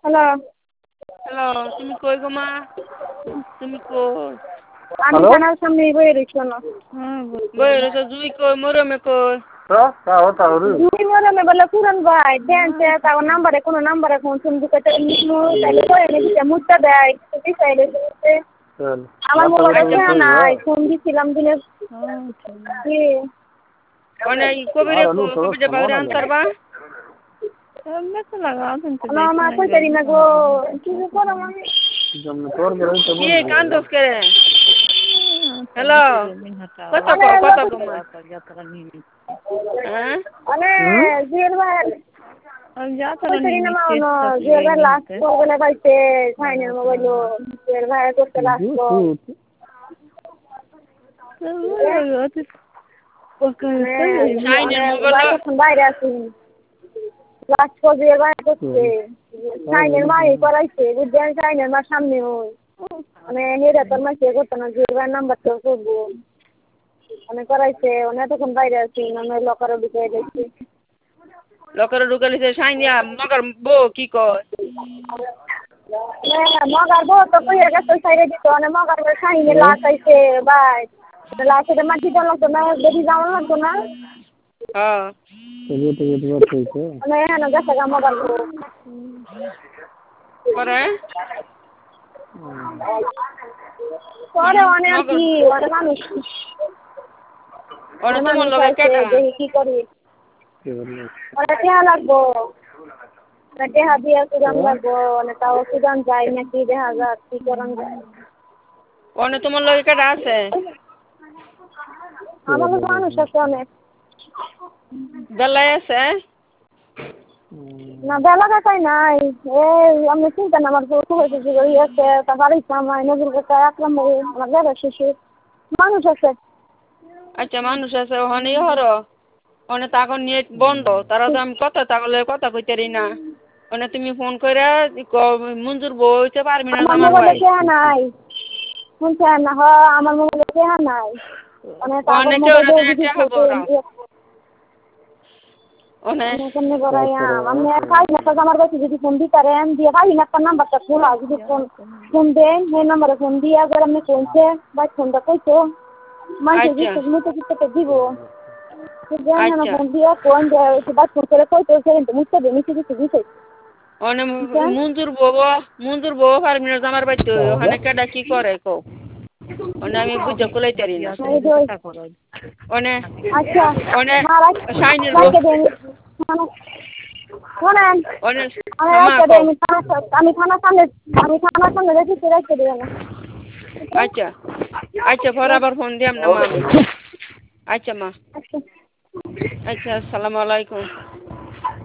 Hello. Hello, তুমি কই গো মা? তুমি কই? আমি থানার সামনে বয়ে রয়েছি না। বই রয়েছে জুই কই মরমে কই? জুই মরমে বলে পুরান ভাই দেনছে তাও নাম্বারে কোনো নাম্বারে ফোন তুমি কইতে তাইলে কই এনে মুটটা দেয় তুই চাইলে আমার মোবাইলে কেন নাই ফোন দিছিলাম দিনে কি মানে কবিরে কবিরে বাগরে আনতারবা? না মা কইতারি না গো কি করো আমি কি কান্দস করে? হ্যালো, কত কো মা? হ্যাঁ? মানে জুয়েল ভাই কইতারি না মা না জুয়েল ভাই লাস্ট বলে পাইছে ফাইনাল মোবাইল জুয়েল ভাই করতে লাস্ট শাইনের মোবাইল বাইরে আছি লাস্ট জুয়েল ভাই করছে শাইনের মা করাইছে বুঝছেন শাইনের মা সামনে ওই মানে হেরে তোর মা সে করতো না জুয়েল ভাইয়ের নাম্বারটা করবো মানে করাইছে অনেক তখন বাইরে আছি মানে লকারে ঢুকে গেছি লকারে ঢুকালিছে শাইনিয়া মগর বউ কি কয়? মগার বউ তো কইয়া গেছে সাইডে দিত মানে মগার শাইনে লাশ আইছে ভাই লাশের মাটি দেওয়া লাগতো না বেশি যাওয়া লাগতো না হ্যাঁ মানে এখানে গেছে গা মগার বউ পরে পরে অনেক আর কি অনেক মানুষ ওরা তোমার মানুষ লগে আইছে কেটা? দেখি কি করি ওরা টেহা লাগবো টেহা দিয়া সুদান লাগবো মানে তাও সুদান যায় নাকি দেখা যাক কি করান যায় ওনে তোমার লগে কেটা আছে? আমার লোক মানুষ আছে অনেক বেলায় আছে? না বেলা কাটাই নাই এই আমি চিন্তা না আমার বউ হয়েছে যে ওই আছে তারপরে আমার নজর করতে রাখলাম আমার বেলা শেষে মানুষ আছে আচ্ছা মানুষ আছে ওখানে হর ওনে তাকে নেট বন্ধ তারা তো আমি কথা কইতারি না ওনে তুমি ফোন করে মঞ্জুর বউ হইতে পারবি না আমার আমার মোবাইলে ভাই কেহা নাই শুনছেন না আমার মোবাইলে কেহা নাই মানে তারপর ওনে কেউ না মোবাইলে তুমি যদি টেহা বড় ওনে কেমনি করাইয়াম আমি পাই না তো আমার কাছে যদি ফোন দিতারেন দিয়ে পাই না একটা নাম্বারটা খোলা যদি ফোন দেন সেই নাম্বারে ফোন দিয়া করে আমি কইছে বা ফোনটা কইতো মানুষের আচ্ছা বিশ্বাস মতো কিছু দিব আচ্ছা ফোন দিয়া কোন বা ফোন করে কইতো সেদিন মুছতে দিয়ে মিশে কিছু দিছে ওনে মঞ্জুর বউ পারবি না আমার বাইতে ওখানে কেডা কি করে কো ওনে আমি বুঝা কুলাইতারি না ওনে আচ্ছা ওনে মারা শাইনির বউ রাখে দেন শোনেন ওনে আমি হামা রাখতে কো দেই আমি থানার সামনে রেখেছি রাখতে দিই না আচ্ছা আচ্ছা পরে আবার ফোন দিয়াম না মা আমি আচ্ছা মা আচ্ছা আসসালামু আলাইকুম